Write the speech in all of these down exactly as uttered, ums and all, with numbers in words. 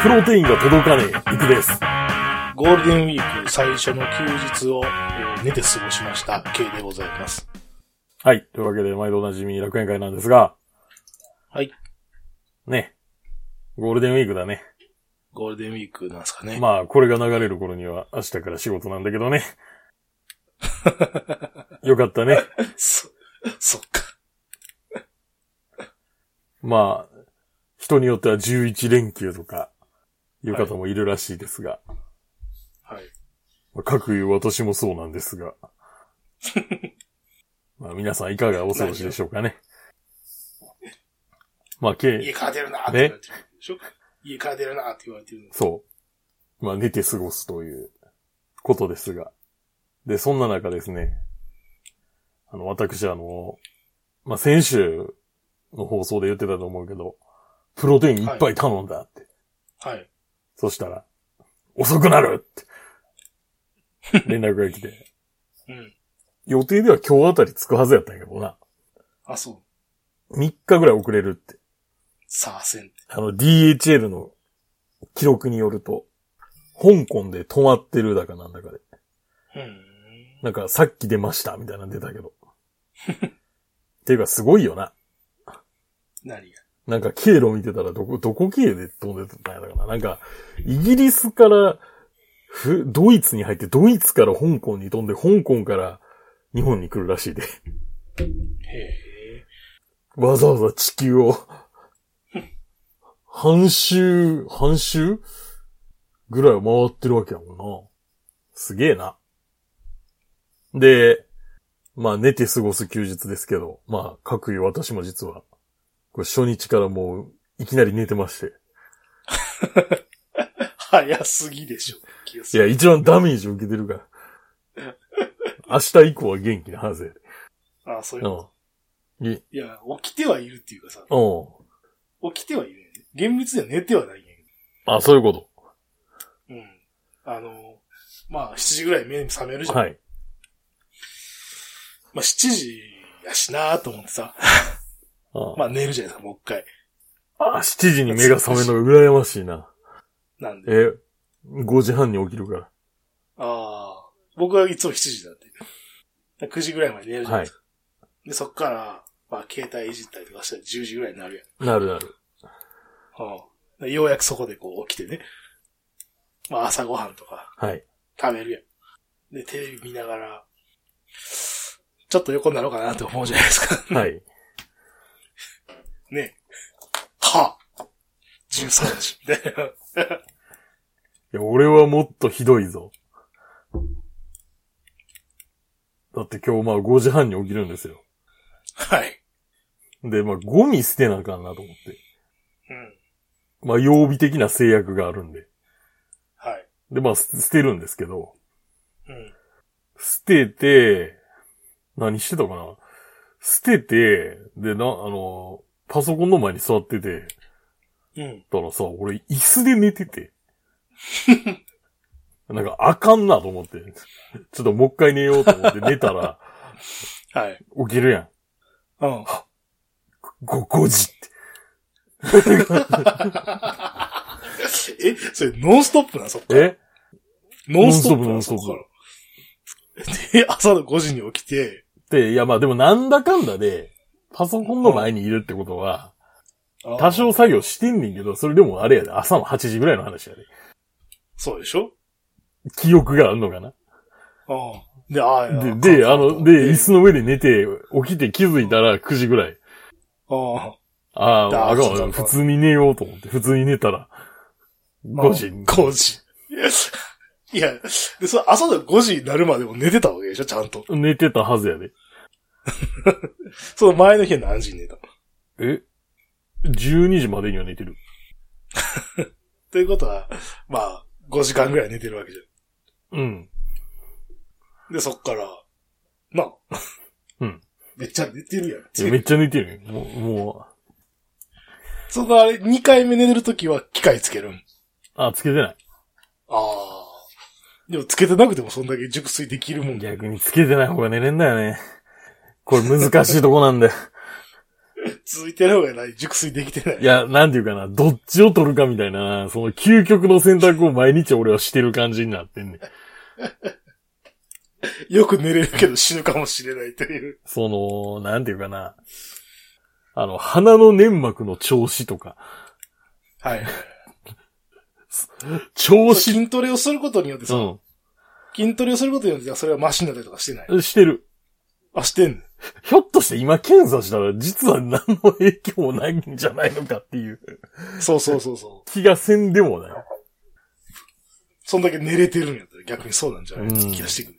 プロテインが届かねえ、いくです。 ゴールデンウィーク最初の休日を、えー、寝て過ごしました、K でございます。 はい。というわけで、毎度おなじみ楽園会なんですが。 はい。 ね。ゴールデンウィークだね。 ゴールデンウィークなんですかね。 まあ、これが流れる頃には明日から仕事なんだけどね。よかったね。 そ、そっか。 まあ、人によってはじゅういち連休とか、いう方もいるらしいですが。 はい。 まあ、各言う私もそうなんですが。まあ、皆さんいかがお過ごしでしょうかね。まあ、K。 家から出るなーって言われてるでしょ。家から出るなーって言われてる。 そう。まあ、寝て過ごすということですが。で、そんな中ですね。あの、私あの、まあ、先週の放送で言ってたと思うけど、プロテインいっぱい頼んだって。 はい。はい、 そしたら、遅くなるって連絡が来て。 うん。 予定では今日あたり着くはずやったんやけどな。 あ、そう。 みっかぐらい遅れるって。 さあせん。 あの ディーエイチエル の記録によると、香港で止まってるだかなんだかで。 うん。 なんかさっき出ましたみたいなの出たけど。っていうかすごいよな。 何がなんか経路見てたらどこ、どこ経で飛んでたんやだかな。なんか、イギリスからふ、ドイツに入って、ドイツから香港に飛んで、香港から日本に来るらしいで。へえ。 わざわざ地球を、半周、半周ぐらいを回ってるわけやもんな。すげえな。で、まあ寝て過ごす休日ですけど、まあ、各言う私も実は、これ初日からもう、いきなり寝てまして。 早すぎでしょ。 いや、一番ダメージを受けてるから。明日以降は元気なはずやで。 ああ、そういうこと。 うん。 いや、起きてはいるっていうかさ。 うん。 起きてはいる、ね。厳密には寝てはないんやけど。あ、そういうこと。 うん。あの、まあ、しちじぐらい目覚めるじゃん。 はい。 まあ、しちじやしなーと思ってさ。 ああまあ、寝るじゃないですか、もう一回。 ああ、しちじに目が覚めるのが羨ましいな。 なんでえ、ごじはんに起きるから。 ああ、僕はいつもしちじだって。くじぐらいまで寝るじゃないですか。はい、で、そっから、まあ、携帯いじったりとかしたらじゅうじぐらいになるやん。 なるなる。 はあ、ようやくそこでこう起きてね。まあ、朝ごはんとか。 はい。 食べるやん。で、テレビ見ながら、ちょっと横になろうかなって思うじゃないですか。 はい。 ね。はぁ、じゅうさんじ。 いや、俺はもっとひどいぞ。だって今日まあごじはんに起きるんですよ。 はい。 で、まあゴミ捨てなあかんなと思って。 うん。 まあ曜日的な制約があるんで。 はい。 で、まあ捨てるんですけど。 うん。 捨てて、何してたかな捨てて、で、な、あの、パソコンの前に座ってて。 うん。 だからさ、俺椅子で寝てて。なんかあかんなと思って。ちょっともう一回寝ようと思って寝たら。 はい。 起きるやん。 うん。 ご、ごじって。 え、それノンストップな、そっから。 えノンストップノンストップ、ノンストップ。で、朝のごじに起きて。 で、いやまあでもなんだかんだで、パソコンの前にいるってことは、多少作業してんねんけど、それでもあれやで、朝のはちじぐらいの話やで。 そうでしょ記憶があるのかな。 ああ。で、ああ、 で、で、あの、で、椅子の上で寝て、起きて気づいたらくじぐらい。 ああ。ああ、あかん、普通に寝ようと思って、普通に寝たら、ごじ。 ごじ。いや、で、それ朝のごじになるまでも寝てたわけでしょ、ちゃんと。 寝てたはずやで。 その前の日は何時に寝たの？ えじゅうにじまでには寝てる。 ということは、まあ、ごじかんぐらい寝てるわけじゃん。 うん。 で、そっから、なあ。 うん。 めっちゃ寝てるやん。 いやめっちゃ寝てるよ。もう、もう。そのあれ、にかいめ寝てるときは機械つけるん？ あ、つけてない。 ああ。でもつけてなくてもそんだけ熟睡できるもん。 逆につけてない方が寝れんだよね。これ難しいとこなんだよ。 つ続いてる方がない熟睡できてない。 いや、なんていうかな、どっちを取るかみたいな、その究極の選択を毎日俺はしてる感じになってんねん。 よく寝れるけど死ぬかもしれないという。 その、なんていうかな、あの、鼻の粘膜の調子とか。 はい。 調子。 筋トレをすることによってさ、うん、筋トレをすることによってそれはマシになったりとかしてない？ してる。 あ、してんの？ ひょっとして今検査したら実は何の影響もないんじゃないのかっていう。 そうそうそうそう。 気がせんでもない。 そんだけ寝れてるんやったら逆にそうなんじゃないって気がしてくるね。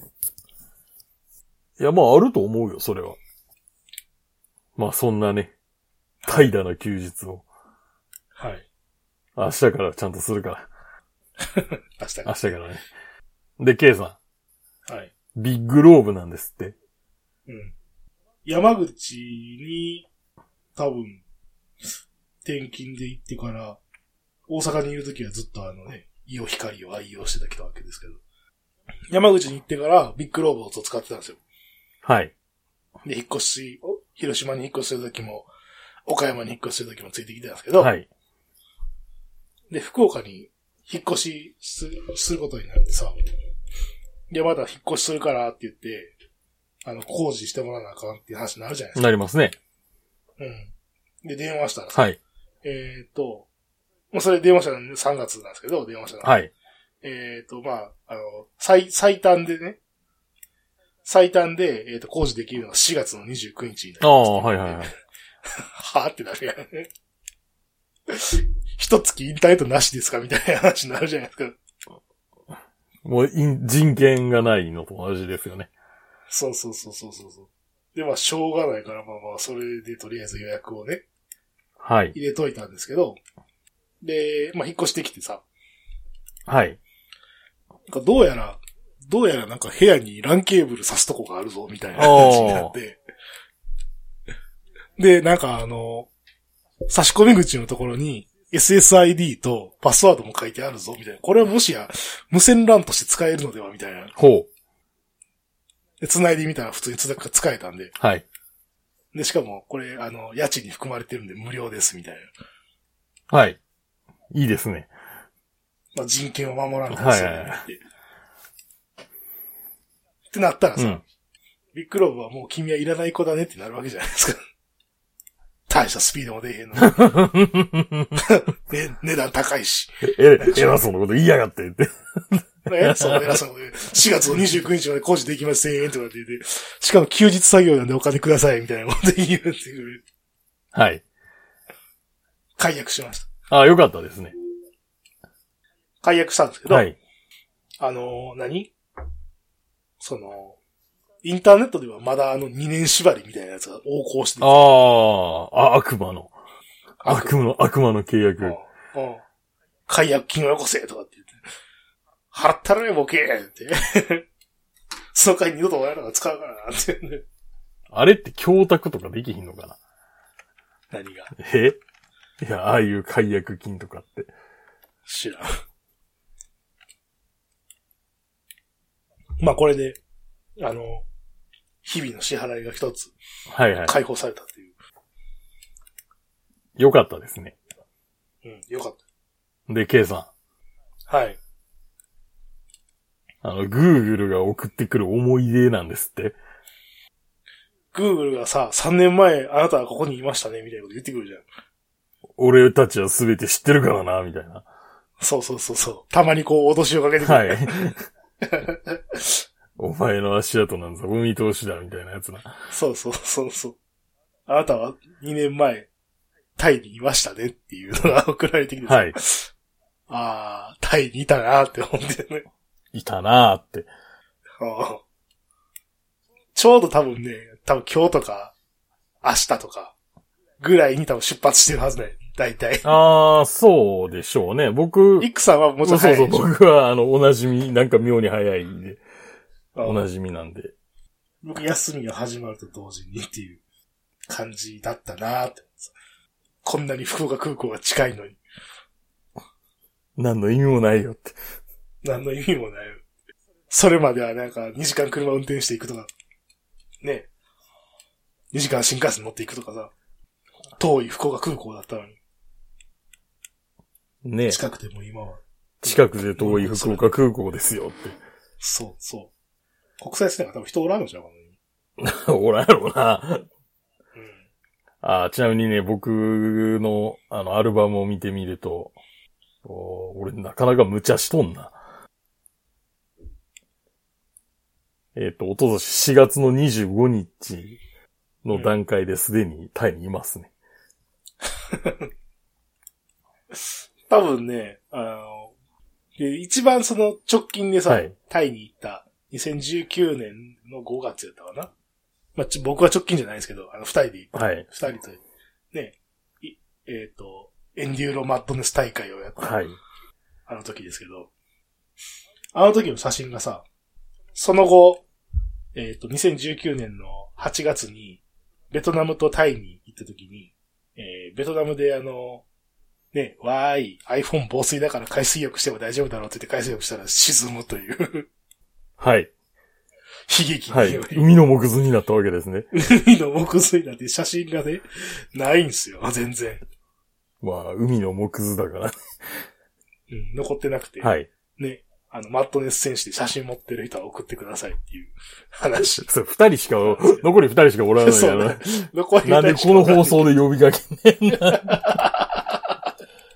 いや、まああると思うよ、それは。まあそんなね、怠惰な休日を。 はい。 明日からちゃんとするから。 明日から。 明日からね。で、K さん。はい。 ビッグローブなんですって。 うん。山口に、多分、転勤で行ってから、大阪にいるときはずっとあのね、イオ光を愛用してたわけですけど、山口に行ってからビッグローブを使ってたんですよ。 はい。 で、引っ越し、広島に引っ越してるときも、岡山に引っ越してるときもついてきてたんですけど、 はい。 で、福岡に引っ越しす、することになってさ、で、まだ引っ越しするからって言って、あの、工事してもらわなあかんっていう話になるじゃないですか。 なりますね。 うん。で、電話したらさ、 はい。 えっと、もうそれ電話したらさんがつなんですけど、電話したら。 はい。 えっと、まあ、あの、最、最短でね、最短で、えっと、工事できるのがしがつのにじゅうくにちになります。 ああ、はいはいはい。 はぁってなるやん。一月インターネットなしですかみたいな話になるじゃないですか。 もう、人権がないのと同じですよね。 そうそうそうそうそう。で、まあ、しょうがないから、まあまあ、それでとりあえず予約をね。 はい。 入れといたんですけど、で、まあ、引っ越してきてさ。 はい。 なんかどうやら、どうやらなんか部屋にランケーブル挿すとこがあるぞ、みたいな話になって。で、なんかあの、差し込み口のところに エスエスアイディー とパスワードも書いてあるぞ、みたいな。これはもしや無線 ラン として使えるのでは、みたいな。 ほう。 で、繋いでみたら普通に使えたんで。 はい。 で、しかも、これ、あの、家賃に含まれてるんで無料です、みたいな。はい。いいですね。 まあ、人権を守らないといけないって。はいはいはい。ってなったらさ、うん、ビッグローブはもう君はいらない子だねってなるわけじゃないですか。大したスピードも出えへんのに。ね、値段高いし。 え、偉そうなこと言いやがってって。 え、そう、偉そうで。しがつのにじゅうくにちまで工事できませんとかって言って、しかも休日作業なんでお金くださいみたいなこと言うっていう。 はい。 解約しました。 ああ、よかったですね。 解約したんですけど、 はい。 あの、何その、インターネットではまだあのにねん縛りみたいなやつが横行してる。 ああ、悪魔の。悪魔の、悪魔の契約。 うんうん、解約金をよこせとかって言って。払ったらね、ボケーって。その回二度と親らが使うからなって、ね。 あれって供託とかできひんのかな？ 何が？ え？いや、ああいう解約金とかって。 知らん。まあこれで、あの、日々の支払いが一つ、 はいはい。 解放されたっていう。 よかったですね。 うん、よかった。 で、K さん。はい。 あの、Google が送ってくる思い出なんですって。 Google がさ、さんねんまえあなたはここにいましたね、みたいなこと言ってくるじゃん。 俺たちはすべて知ってるからな、みたいな。 そうそうそうそう。たまにこう、脅しをかけてくる。 はい。お前の足跡なんざお見通しだ、みたいなやつな。 そうそうそうそう。あなたはにねんまえ、タイにいましたねっていうのが送られてきて。 はい。 ああ、タイにいたなーって思ってね。 いたなーって。 ああ。ちょうど多分ね、多分今日とか、明日とか、ぐらいに多分出発してるはずね。大体。 ああ、そうでしょうね。僕。 イックさんはもうちょっと早い。 そうそう、僕はあの、おなじみ、なんか妙に早いんで。おなじみなんで。 僕、休みが始まると同時にっていう感じだったなーって。こんなに福岡空港が近いのに。 何の意味もないよって。 何の意味もないよ。それまではなんかにじかん車運転していくとか。ね。にじかん新幹線乗っていくとかさ。 遠い福岡空港だったのに。 ね。 近くても今は。 近くで遠い福岡空港ですよって。 そうそう。国際線が多分人おらんのじゃんかおらんやろうな。 うん。 あ、ちなみにね、僕のあのアルバムを見てみると、俺なかなか無茶しとんな。えっと、おととししがつのにじゅうごにちの段階ですでにタイにいますね。 多分ね、あの、一番その直近でさ、はい、タイに行ったにせんじゅうきゅうねんのごがつやったかな。まあ、ち僕は直近じゃないですけど、あの、二人で行った。はい。二人と、ね、えっと、エンデューロマッドネス大会をやった。はい。あの時ですけど、あの時の写真がさ、その後、えっと、にせんじゅうきゅうねんのはちがつに、ベトナムとタイに行った時に、えー、ベトナムであの、ね、わーい、iPhone 防水だから海水浴しても大丈夫だろうって言って海水浴したら沈むという。 はい。 悲劇に、 はい。海の木図になったわけですね。 海の木図になって写真がね、ないんですよ、全然。 まあ、海の木図だから。 うん、残ってなくて。 はい。 ね、あの、マッドネス選手で写真持ってる人は送ってくださいっていう話。 そう、二人しか、残り二人しかおらないから。ね、残り二人しかなんでこの放送で呼びかけねんな。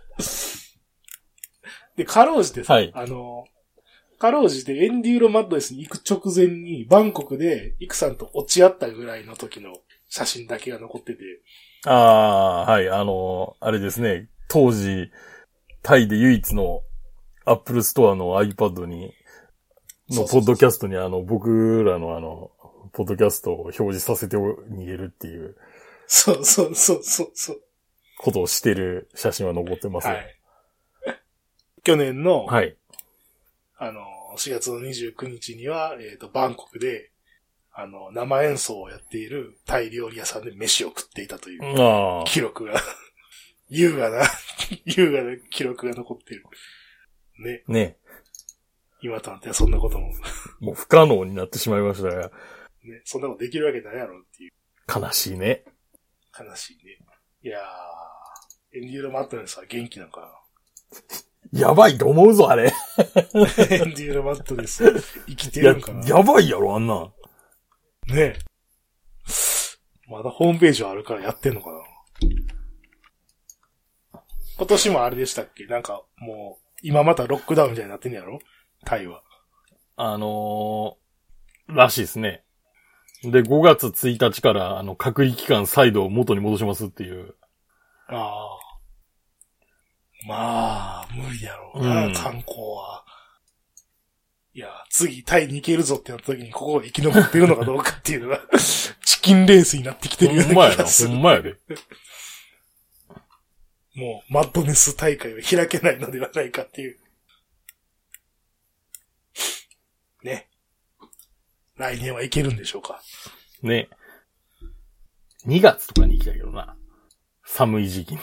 で、かろうじてさ、 はい、 あの、かろうじてエンデューロマッドネスに行く直前に、バンコクでイクさんと落ち合ったぐらいの時の写真だけが残ってて。 ああ、はい、あの、あれですね、当時、タイで唯一のアップルストアの iPad に、のポッドキャストにあの、僕らのあの、ポッドキャストを表示させて逃げるっていう。 そうそうそうそうそう。 ことをしてる写真は残ってますよ。はい。 去年の、 はい。 あの、しがつのにじゅうくにちには、えっと、バンコクで、あの、生演奏をやっているタイ料理屋さんで飯を食っていたという、記録が、優雅な、優雅な記録が残っている。ね。 ね。 今となってはそんなことも。 もう不可能になってしまいましたが。 ね。そんなことできるわけないやろっていう。 悲しいね。 悲しいね。いやー、エンデューロマッドネスは元気なのかな。 やばいと思うぞ、あれ。 エンデューロマッドネス生きてるんかな。 や、やばいやろ、あんな。 ねえ。まだホームページはあるからやってんのかな。今年もあれでしたっけ？なんかもう、今またロックダウンみたいになってんやろ？タイは。あのー、らしいですね。で、ごがつついたちから、あの、隔離期間再度元に戻しますっていう。 ああ。まあ、無理やろうな、うん、観光は。いや、次タイに行けるぞってなった時にここで生き残ってるのかどうかっていうのが、チキンレースになってきてるような気がする。 ほんまやな、ほんまやで。 もう、マッドネス大会は開けないのではないかっていう。ね。来年は行けるんでしょうか。 ね。にがつとかに行きたいけどな。寒い時期に。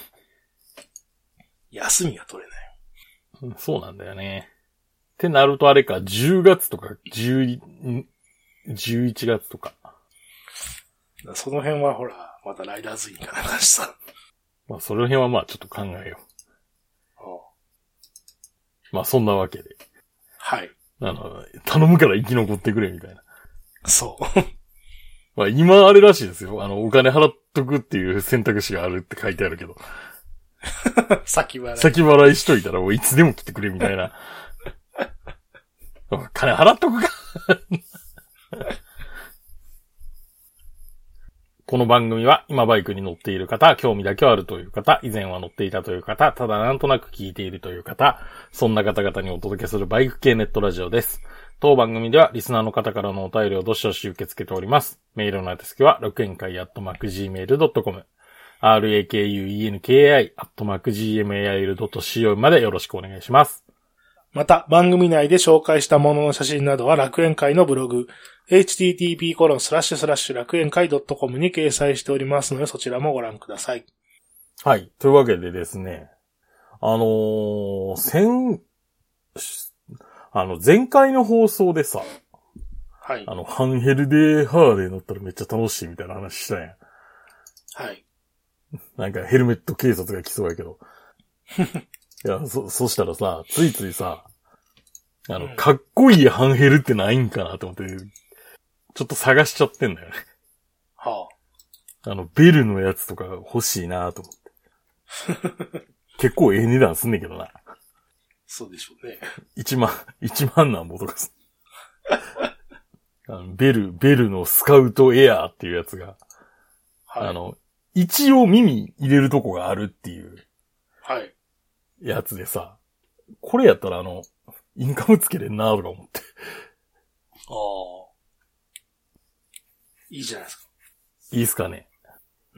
休みが取れない、 うん。そうなんだよね。ってなるとあれか、じゅうがつとか、じゅういちがつとか。 その辺はほら、またライダーズインかなんかしさ。 まあ、その辺はまあちょっと考えよう。 おうまあ、そんなわけで。 はい。 あの、頼むから生き残ってくれみたいな。 そう。 まあ、今あれらしいですよ。あの、お金払っとくっていう選択肢があるって書いてあるけど。 先払い。 先払いしといたらもういつでも来てくれみたいな。金払っとくか。この番組は今バイクに乗っている方、興味だけはあるという方、以前は乗っていたという方、ただなんとなく聞いているという方、そんな方々にお届けするバイク系ネットラジオです。当番組ではリスナーの方からのお便りをどしどし受け付けております。メールの宛先は楽園会アットマーク ジーメールドットコム、ラクエンカイ アットマーク ジーメールドットコム までよろしくお願いします。 また、番組内で紹介したものの写真などは楽園会のブログ、エイチティーティーピーコロンスラッシュスラッシュ楽園会ドットコム に掲載しておりますので、そちらもご覧ください。 はい。というわけでですね、あのー、先、あの、前回の放送でさ、 はい。 あの、ハンヘルでハーレー乗ったらめっちゃ楽しいみたいな話したやん。 はい。 なんかヘルメット警察が来そうやけど。いや、そ、そしたらさ、ついついさ、あの、うん、かっこいいハンヘルってないんかなと思って、ちょっと探しちゃってんだよね。 はあ。あの、ベルのやつとか欲しいなと思って。結構ええ値段すんねんけどな。 そうでしょうね。 一万、一万なんぼとかす。あのベル、ベルのスカウトエアーっていうやつが、はい、あの、一応耳入れるとこがあるっていう。 はい。 やつでさ、これやったらあの、インカムつけれんなとか思って。 ああ。いいじゃないですか。 いいっすかね。 うん。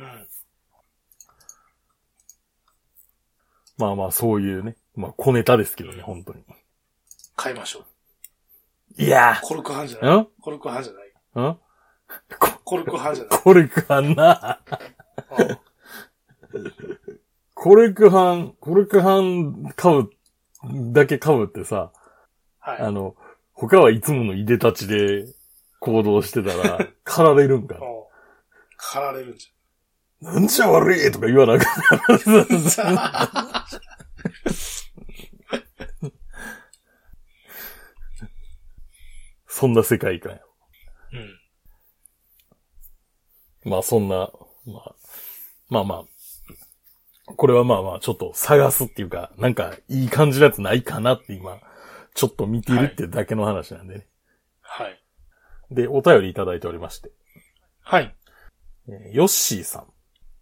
まあまあ、そういうね。まあ、小ネタですけどね、本当に。 買いましょう。 いやー。コルクハンじゃない。 んコルクハンじゃない。 んコルクハンじゃない。 コルクハンな。コルクハン、コルクハン買う、だけ買うってさ、 はい。 あの、他はいつものいでたちで行動してたら、狩られるんか。 狩られるんじゃん。なんじゃ悪いとか言わなかった。そんな世界観や。うん。まあそんな、まあ、まあまあ、これはまあまあちょっと探すっていうか、なんかいい感じのやつないかなって今、ちょっと見ているってだけの話なんでね。 はい。 で、お便りいただいておりまして。 はい。 えー、ヨッシーさん。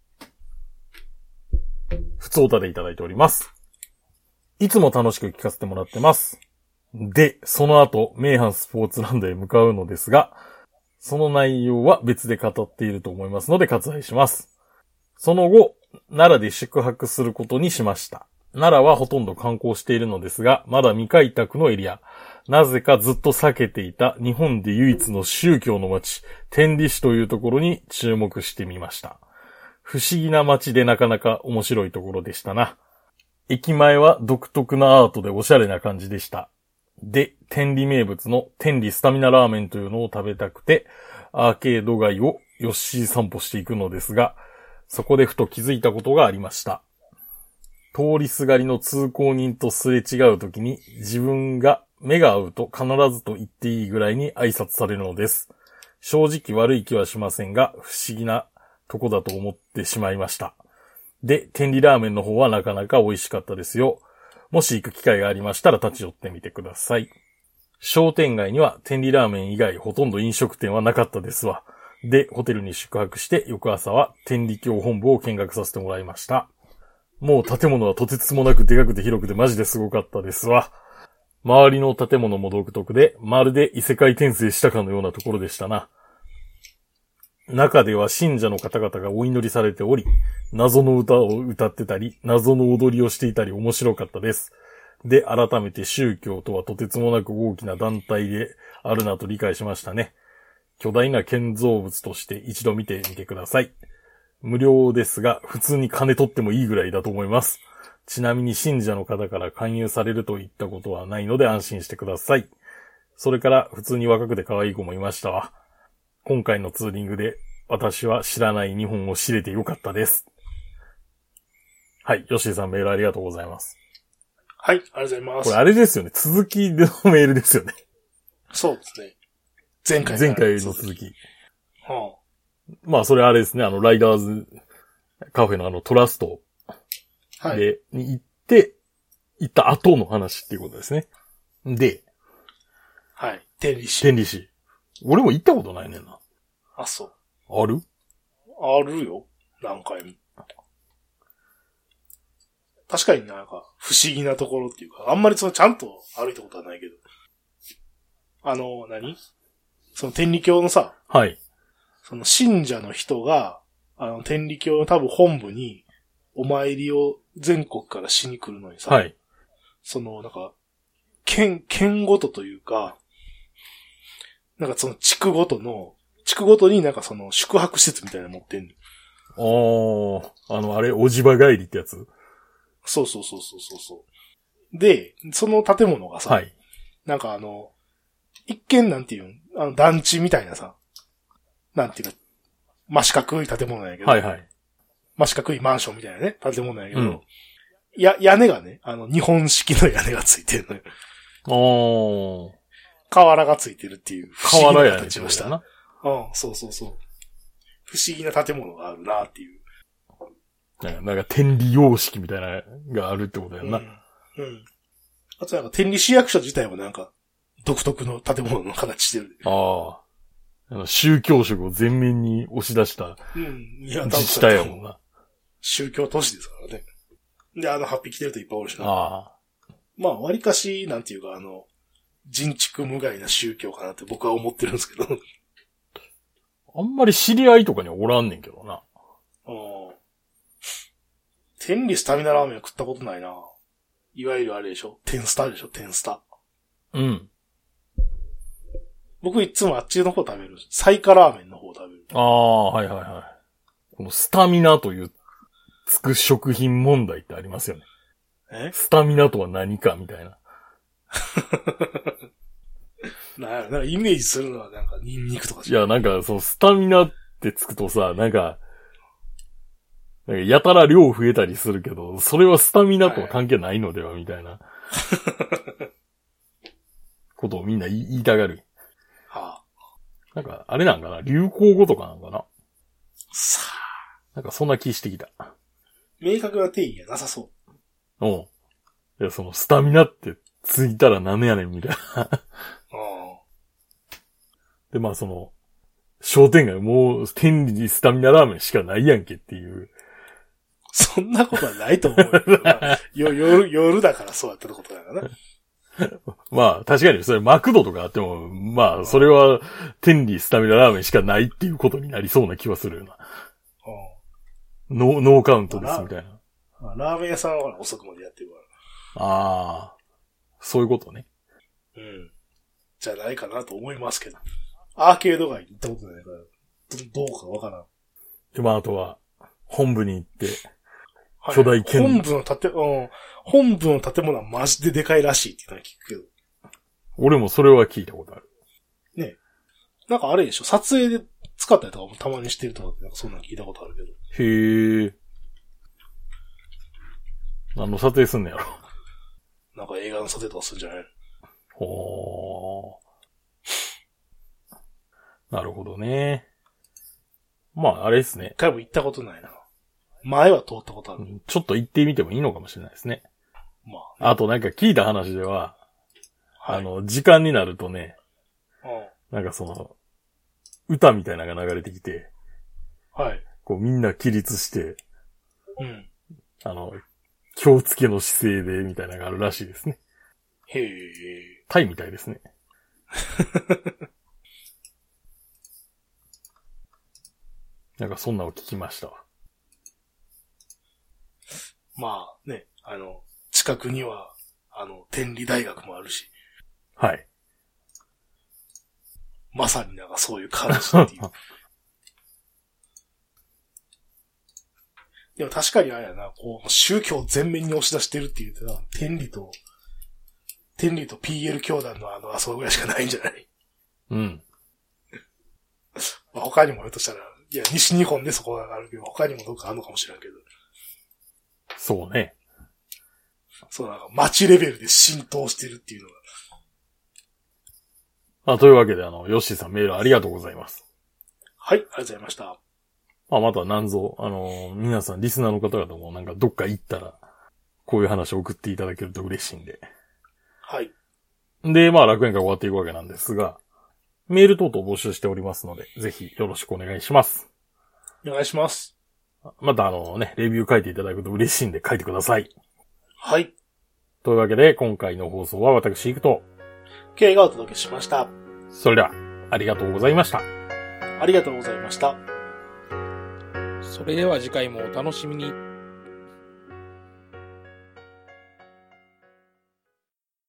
普通おたでいただいております。いつも楽しく聞かせてもらってます。で、その後、名阪スポーツランドへ向かうのですが、その内容は別で語っていると思いますので割愛します。その後、奈良で宿泊することにしました。奈良はほとんど観光しているのですが、まだ未開拓のエリア。なぜかずっと避けていた日本で唯一の宗教の町、天理市というところに注目してみました。不思議な街でなかなか面白いところでしたな。駅前は独特なアートでおしゃれな感じでした。で、天理名物の天理スタミナラーメンというのを食べたくて、アーケード街をヨッシー散歩していくのですが、そこでふと気づいたことがありました。通りすがりの通行人とすれ違うときに自分が目が合うと必ずと言っていいぐらいに挨拶されるのです。正直悪い気はしませんが、不思議なとこだと思ってしまいました。で、天理ラーメンの方はなかなか美味しかったですよ。もし行く機会がありましたら立ち寄ってみてください。商店街には天理ラーメン以外ほとんど飲食店はなかったですわ。で、ホテルに宿泊して翌朝は天理教本部を見学させてもらいました。もう建物はとてつもなくでかくて広くてマジですごかったですわ。周りの建物も独特で、まるで異世界転生したかのようなところでしたな。中では信者の方々がお祈りされており、謎の歌を歌ってたり、謎の踊りをしていたり面白かったです。で、改めて宗教とはとてつもなく大きな団体であるなと理解しましたね。巨大な建造物として一度見てみてください。無料ですが、普通に金取ってもいいぐらいだと思います。ちなみに信者の方から勧誘されるといったことはないので安心してください。それから普通に若くて可愛い子もいましたわ。今回のツーリングで私は知らない日本を知れてよかったです。はい、吉井さんメールありがとうございます。 はい、ありがとうございます。 これあれですよね、続きのメールですよね。 そうですね。前回前回の続き。 はあ、まあそれあれですね、あのライダーズカフェのあのトラストで、はい、に行って、行った後の話っていうことですね。で、 はい、天理市。 天理市。俺も行ったことないねんな。 あ、そう。 ある？ あるよ。何回も。確かになんか不思議なところっていうか、あんまりそのちゃんと歩いたことはないけど。あの、何？その天理教のさ、 はい。 その信者の人が、あの天理教の多分本部にお参りを全国からしに来るのにさ、 はい。 そのなんか、県、県ごとというか、なんかその地区ごとの、地区ごとになんかその宿泊施設みたいなの持ってんの。 ああ、あの、あれ、おじば帰りってやつ？ そうそうそうそうそうそう。で、その建物がさ、 はい。 なんかあの、一見なんていうんあの団地みたいなさ、なんていうか、真四角い建物なんやけど、 はいはい。 まあ、四角いマンションみたいなね、建物なんやけど、 うん、 や、屋根がね、あの、日本式の屋根がついてるのよ。 おー。 瓦がついてるっていう不思議な形をした。 な。 うん、そうそうそう。不思議な建物があるなっていう。 なんか天理様式みたいながあるってことやんな。 うん。うん。あとなんか天理市役所自体もなんか独特の建物の形してる。 ああ。あの宗教色を全面に押し出した自治体やもんな。 宗教都市ですからね。で、あの、ハッピー着てるといっぱいおるしな。 ああ。 まあ、割かし、なんていうか、あの、人畜無害な宗教かなって僕は思ってるんですけど。 あんまり知り合いとかにはおらんねんけどな。ああ。天理スタミナラーメンは食ったことないな。いわゆるあれでしょ。天スタでしょ、天スタ。 うん。 僕いつもあっちの方食べる。サイカラーメンの方食べる。 ああ、はいはいはい。このスタミナというつく食品問題ってありますよね。 えスタミナとは何かみたいな。 なんかイメージするのはなんかニンニクとかいや、なんかそのスタミナってつくとさ、なんか、なんかやたら量増えたりするけど、それはスタミナとは関係ないのでは、みたいな。ことをみんな言い、言いたがる。 はあ。 なんか、あれなんかな、流行語とかなんかな。 さあ。 なんかそんな気してきた。 明確な定義がなさそう。 うん。いや、そのスタミナってついたら何やねんみたいな。で、まあその、商店街もう天理スタミナラーメンしかないやんけっていう。 そんなことはないと思うよ。まあ、よ夜、夜だからそうやってことだからな。 まあ確かにそれマクドとかあっても、まあそれは天理スタミナラーメンしかないっていうことになりそうな気はするよな。ノー、ノーカウントですみたいな。 まあ、ラーメン屋さんは遅くまでやってるから。 ああ、そういうことね。 うん。じゃないかなと思いますけど。アーケード街に行ったことないから、ど, どうかわからん。 で、まああとは、本部に行って、 はい、 巨大建本部の建、うん、本部の建物はマジででかいらしいっていうのは聞くけど。 俺もそれは聞いたことある。 ね。なんかあれでしょ、撮影で使ったりとかもたまにしてるとかってなんかそんなの聞いたことあるけど。 へえ。何の撮影すんのやろ。 なんか映画の撮影とかするんじゃないの？ ほー。なるほどね。まあ、あれですね。 一回も行ったことないな。前は通ったことある。 ちょっと行ってみてもいいのかもしれないですね。 まあ、ね。 あとなんか聞いた話では、 はい、 あの、時間になるとね、 うん、 なんかその、歌みたいなのが流れてきて、 はい。 こうみんな起立して、 うん。 あの、気をつけの姿勢でみたいなのがあるらしいですね。 へえ。 タイみたいですね。なんかそんなの聞きましたわ。 まあね、あの、近くには、あの、天理大学もあるし。 はい。 まさになんかそういう感じっていう。でも確かにあれやな、こう、宗教を全面に押し出してるって言ってな、天理と、天理と ピーエル 教団のあの、あそこぐらいしかないんじゃない？ うん。 まあ、他にもあるとしたら、いや、西日本でそこがあるけど、他にもどっかあるのかもしれんけど。 そうね。 そうなんか街レベルで浸透してるっていうのが。 まあ、というわけで、あの、ヨッシーさんメールありがとうございます。 はい、ありがとうございました。 まあ、また何ぞ、あの、皆さん、リスナーの方々もなんかどっか行ったら、こういう話を送っていただけると嬉しいんで。 はい。 で、まあ、楽園会終わっていくわけなんですが、メール等々募集しておりますので、ぜひよろしくお願いします。 お願いします。 またあのね、レビュー書いていただくと嬉しいんで書いてください。 はい。 というわけで、今回の放送は私、行くと、 K がお届けしました。 それでは、ありがとうございました。 ありがとうございました。 それでは次回もお楽しみに。